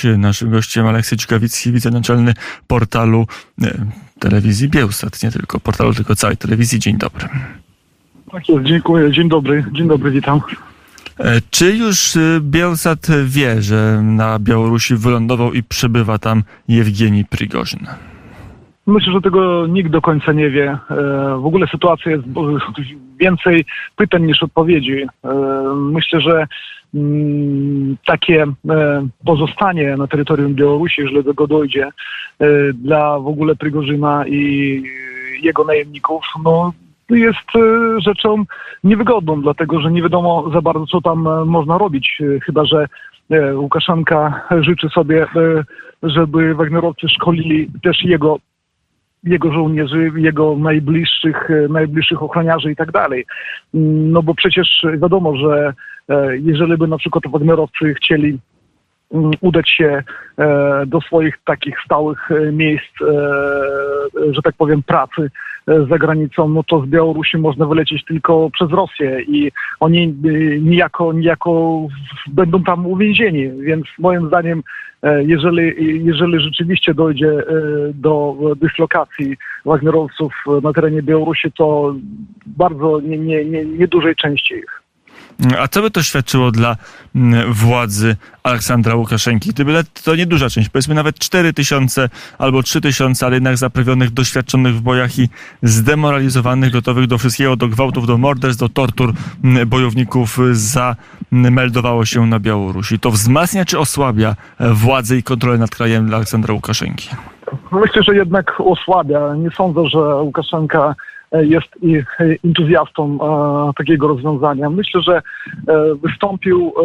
Naszym gościem Aleksej Ciekawicki, wicenaczelny portalu telewizji Biełsat, nie tylko portalu, tylko całej telewizji. Dzień dobry. Tak jest, dziękuję. Dzień dobry, witam. Czy już Biełsat wie, że na Białorusi wylądował i przebywa tam Jewgeni Prigorzyn? Myślę, że tego nikt do końca nie wie. W ogóle sytuacja jest więcej pytań niż odpowiedzi. Myślę, że takie pozostanie na terytorium Białorusi, jeżeli do tego dojdzie, dla w ogóle Prigorzyna i jego najemników, jest rzeczą niewygodną, dlatego że nie wiadomo za bardzo, co tam można robić, chyba że Łukaszenka życzy sobie, żeby wagnerowcy szkolili też jego żołnierzy, jego najbliższych ochroniarzy i tak dalej. No bo przecież wiadomo, że jeżeli by na przykład wagnerowcy chcieli udać się do swoich takich stałych miejsc, że tak powiem, pracy za granicą, no to z Białorusi można wylecieć tylko przez Rosję i oni niejako będą tam uwięzieni. Więc moim zdaniem, jeżeli rzeczywiście dojdzie do dyslokacji wagnerowców na terenie Białorusi, to bardzo niedużej części ich. A co by to świadczyło dla władzy Aleksandra Łukaszenki? Gdyby to nieduża część, powiedzmy nawet 4000 albo 3000, ale jednak zaprawionych, doświadczonych w bojach i zdemoralizowanych, gotowych do wszystkiego, do gwałtów, do morderstw, do tortur bojowników zameldowało się na Białorusi. To wzmacnia czy osłabia władzę i kontrolę nad krajem dla Aleksandra Łukaszenki? Myślę, że jednak osłabia. Nie sądzę, że Łukaszenka jest entuzjastą takiego rozwiązania. Myślę, że wystąpił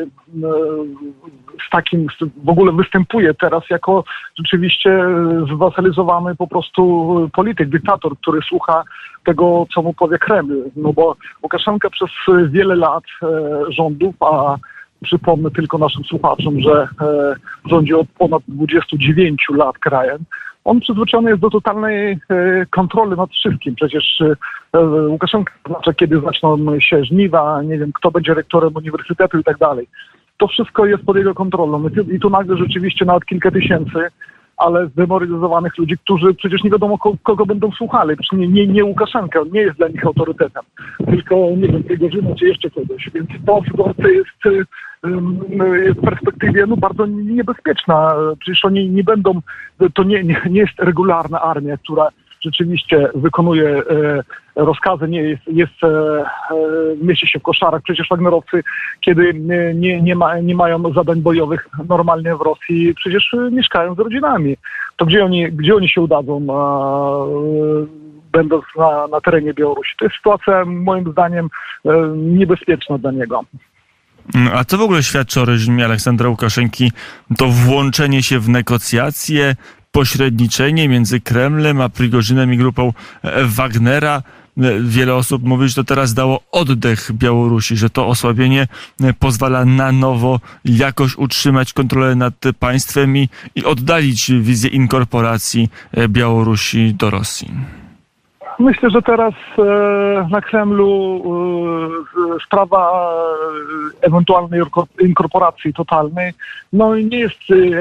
w ogóle występuje teraz jako rzeczywiście zwasalizowany po prostu polityk, dyktator, który słucha tego, co mu powie Kreml. No bo Łukaszenka przez wiele lat rządów, a przypomnę tylko naszym słuchaczom, że rządzi od ponad 29 lat krajem, on przyzwyczajony jest do totalnej kontroli nad wszystkim. Przecież Łukaszenka znaczy, kiedy zaczną się żniwa, nie wiem, kto będzie rektorem uniwersytetu i tak dalej. To wszystko jest pod jego kontrolą. I tu nagle rzeczywiście nawet kilka tysięcy, ale zdemoralizowanych ludzi, którzy przecież nie wiadomo, kogo będą słuchali. Przecież nie Łukaszenka, on nie jest dla nich autorytetem, tylko, nie wiem, Prigorzyna czy jeszcze kogoś. Więc to jest w perspektywie bardzo niebezpieczna. Przecież oni nie będą, to nie jest regularna armia, która rzeczywiście wykonuje rozkazy, mieści się w koszarach. Przecież wagnerowcy, kiedy nie mają zadań bojowych normalnie w Rosji, przecież mieszkają z rodzinami. To gdzie oni się udadzą, będąc na terenie Białorusi? To jest sytuacja, moim zdaniem, niebezpieczna dla niego. A co w ogóle świadczy o reżimie Aleksandra Łukaszenki? To włączenie się w negocjacje, pośredniczenie między Kremlem a Prigorzynem i grupą Wagnera. Wiele osób mówi, że to teraz dało oddech Białorusi, że to osłabienie pozwala na nowo jakoś utrzymać kontrolę nad państwem i oddalić wizję inkorporacji Białorusi do Rosji. Myślę, że teraz na Kremlu sprawa ewentualnej inkorporacji totalnej nie jest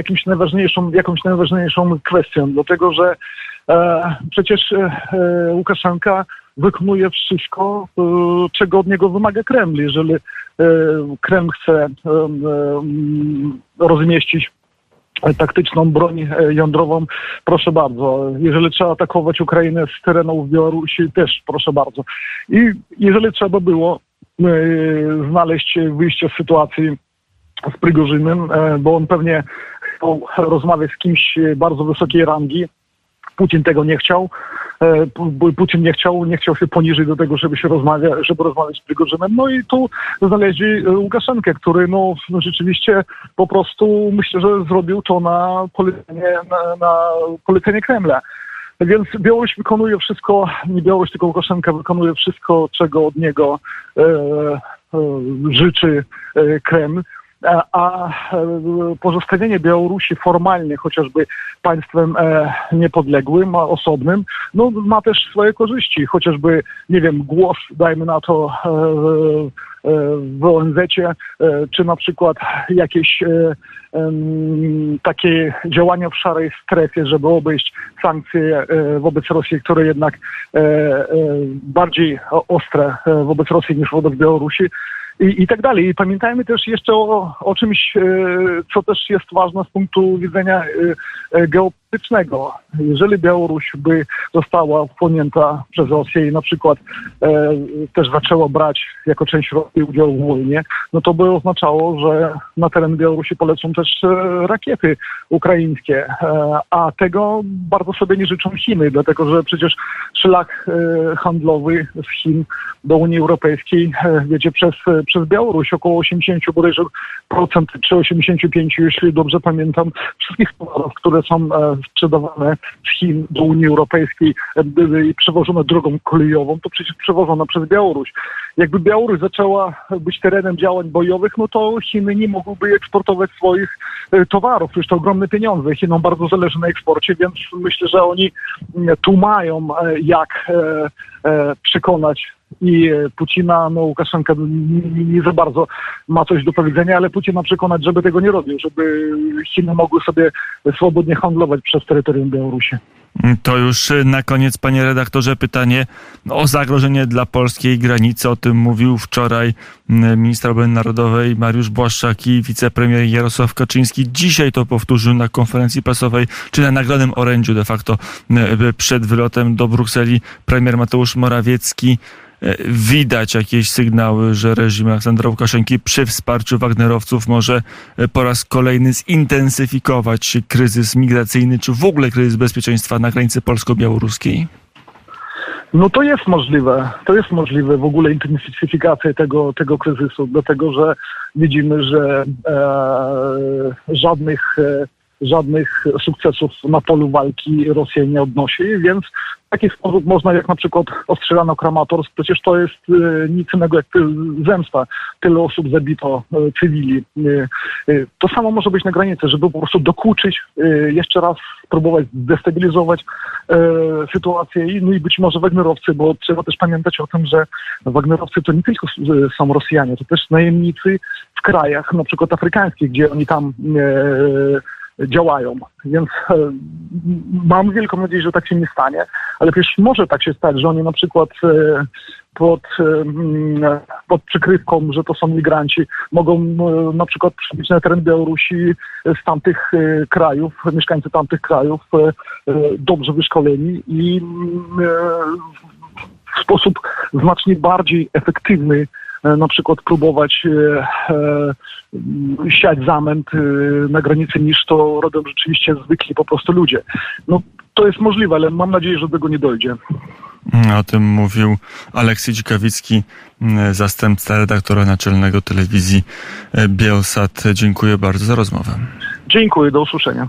jakąś najważniejszą kwestią, dlatego że przecież Łukaszenka wykonuje wszystko, czego od niego wymaga Kreml. Jeżeli Kreml chce rozmieścić taktyczną broń jądrową, proszę bardzo. Jeżeli trzeba atakować Ukrainę z terenów Białorusi, też proszę bardzo. I jeżeli trzeba było znaleźć wyjście z sytuacji z Prigorzynem, bo on pewnie chciał rozmawiać z kimś bardzo wysokiej rangi, Putin tego nie chciał. Putin nie chciał się poniżyć do tego, żeby rozmawiać z Prigorzynem. No i tu znaleźli Łukaszenkę, który rzeczywiście po prostu myślę, że zrobił to na polecenie Kremla. Więc Białoruś wykonuje wszystko, nie Białoruś, tylko Łukaszenka wykonuje wszystko, czego od niego życzy Kreml. a pozostawienie Białorusi formalnie chociażby państwem niepodległym, osobnym, no ma też swoje korzyści, chociażby, nie wiem, głos, dajmy na to, w ONZ-cie, czy na przykład jakieś takie działania w szarej strefie, żeby obejść sankcje wobec Rosji, które jednak bardziej ostre wobec Rosji niż wobec Białorusi. I tak dalej. I pamiętajmy też jeszcze o czymś, co też jest ważne z punktu widzenia geopolitycznego. Jeżeli Białoruś by została wchłonięta przez Rosję i na przykład też zaczęła brać jako część Rosji udział w wojnie, no to by oznaczało, że na teren Białorusi polecą też rakiety ukraińskie. A tego bardzo sobie nie życzą Chiny, dlatego że przecież szlak handlowy z Chin do Unii Europejskiej wiedzie przez Białoruś. Około 80% bodajże czy 85%, jeśli dobrze pamiętam, wszystkich towarów, które są sprzedawane z Chin do Unii Europejskiej i przewożone drogą kolejową, to przecież przewożone przez Białoruś. Jakby Białoruś zaczęła być terenem działań bojowych, no to Chiny nie mogłyby eksportować swoich towarów. Przecież to ogromne pieniądze. Chinom bardzo zależy na eksporcie, więc myślę, że oni tu mają jak przekonać i Putina, no Łukaszenka nie za bardzo ma coś do powiedzenia, ale Putina przekonać, żeby tego nie robił, żeby Chiny mogły sobie swobodnie handlować przez terytorium Białorusi. To już na koniec, panie redaktorze, pytanie o zagrożenie dla polskiej granicy. O tym mówił wczoraj minister obrony narodowej Mariusz Błaszczak i wicepremier Jarosław Kaczyński. Dzisiaj to powtórzył na konferencji prasowej, czy na naglonym orędziu de facto przed wylotem do Brukseli premier Mateusz Morawiecki. Widać jakieś sygnały, że reżim Aleksandra Łukaszenki przy wsparciu wagnerowców może po raz kolejny zintensyfikować kryzys migracyjny, czy w ogóle kryzys bezpieczeństwa na granicy polsko-białoruskiej? No to jest możliwe. To jest możliwe w ogóle intensyfikacja tego kryzysu, dlatego że widzimy, że żadnych sukcesów na polu walki Rosja nie odnosi, więc w taki sposób można, jak na przykład ostrzelano Kramatorsk, przecież to jest nic innego jak zemsta. Tyle osób zabito cywili. To samo może być na granicy, żeby po prostu dokuczyć, jeszcze raz spróbować destabilizować sytuację. No i być może Wagnerowcy, bo trzeba też pamiętać o tym, że Wagnerowcy to nie tylko są Rosjanie, to też najemnicy w krajach, na przykład afrykańskich, gdzie oni tam działają. Więc mam wielką nadzieję, że tak się nie stanie, ale przecież może tak się stać, że oni na przykład pod przykrywką, że to są migranci, mogą na przykład przybyć na teren Białorusi z tamtych krajów, mieszkańcy tamtych krajów dobrze wyszkoleni i w sposób znacznie bardziej efektywny na przykład próbować siać zamęt na granicy, niż to robią rzeczywiście zwykli po prostu ludzie. No to jest możliwe, ale mam nadzieję, że do tego nie dojdzie. O tym mówił Aleksiej Dzikawicki, zastępca redaktora naczelnego telewizji Bielsat. Dziękuję bardzo za rozmowę. Dziękuję, do usłyszenia.